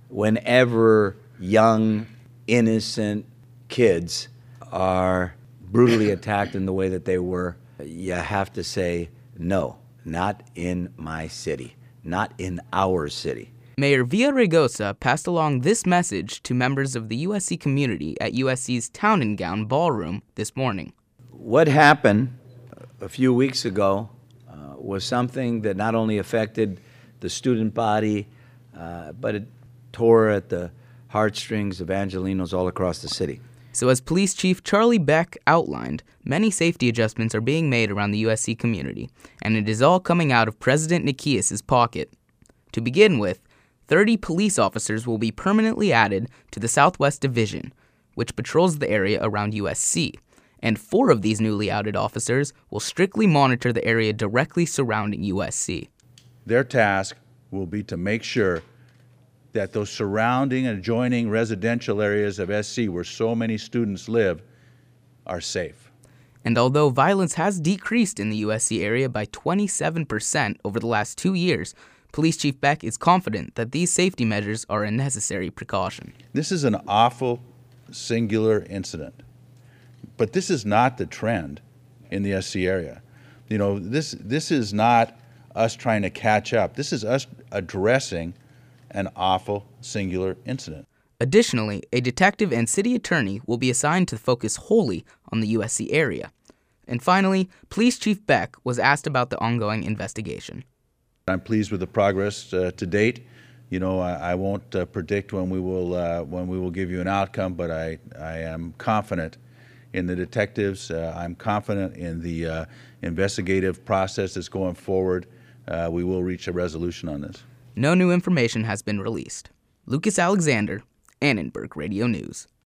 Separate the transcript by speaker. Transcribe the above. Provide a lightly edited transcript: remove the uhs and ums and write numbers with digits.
Speaker 1: whenever young, innocent kids are brutally attacked in the way that they were, you have to say, no, not in my city, not in our city.
Speaker 2: Mayor Villaraigosa passed along this message to members of the USC community at USC's Town and Gown Ballroom this morning.
Speaker 1: What happened a few weeks ago was something that not only affected the student body, but it tore at the heartstrings of Angelenos all across the city.
Speaker 2: So as Police Chief Charlie Beck outlined, many safety adjustments are being made around the USC community, and it is all coming out of President Nikias' pocket. To begin with, 30 police officers will be permanently added to the Southwest Division, which patrols the area around USC, and 4 of these newly added officers will strictly monitor the area directly surrounding USC.
Speaker 3: Their task will be to make sure that those surrounding and adjoining residential areas of SC where so many students live are safe.
Speaker 2: And although violence has decreased in the USC area by 27% over the last 2 years, Police Chief Beck is confident that these safety measures are a necessary precaution.
Speaker 3: This is an awful, singular incident, but this is not the trend in the SC area. You know, this is not us trying to catch up. This is us addressing an awful, singular incident.
Speaker 2: Additionally, a detective and city attorney will be assigned to focus wholly on the USC area. And finally, Police Chief Beck was asked about the ongoing investigation.
Speaker 3: I'm pleased with the progress to date. You know, I won't predict when we will give you an outcome, but I am confident in the detectives. I'm confident in the investigative process that's going forward. We will reach a resolution on this.
Speaker 2: No new information has been released. Lucas Alexander, Annenberg Radio News.